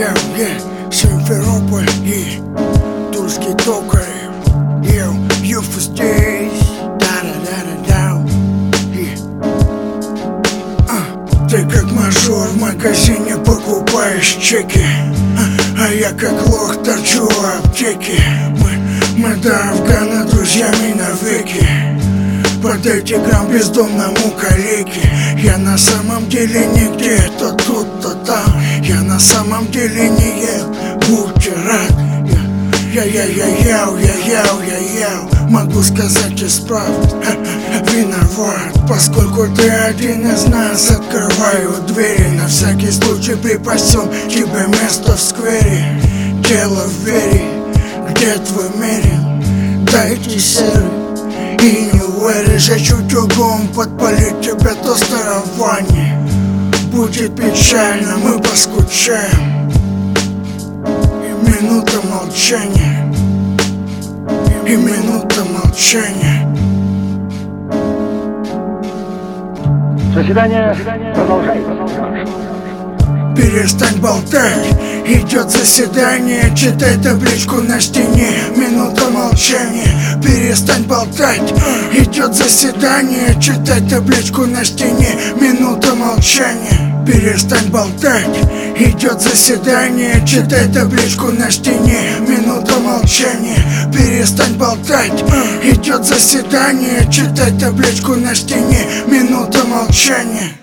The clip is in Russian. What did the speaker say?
Симферополь и Тульский токарь. Юфа здесь. Ты как мажор в магазине покупаешь чеки, а я как лох торчу в аптеке. Мы до Афгана друзьями навеки. Под эти грамм бездомному калеке. Я на самом деле нигде, то тут, то там. Я на самом деле не ел, будьте рад. Я могу сказать исправд, виноват, поскольку ты один из нас. Открываю двери, на всякий случай припасем тебе место в сквере. Дело в вере, где твой мерин? Дайте серый и не уверишь, чуть угом подпалить тебя тостером в ванне. Будет печально, мы поскучаем. И минута молчания, и минута молчания. Заседание продолжается. Перестань болтать, идет заседание. Читай табличку на стене, минута молчания. Перестань болтать, идет заседание. Читай табличку на стене, минута молчания. Перестань болтать, идет заседание. Читай табличку на стене, минута молчания. Перестань болтать, идет заседание. Читай табличку на стене, минута молчания.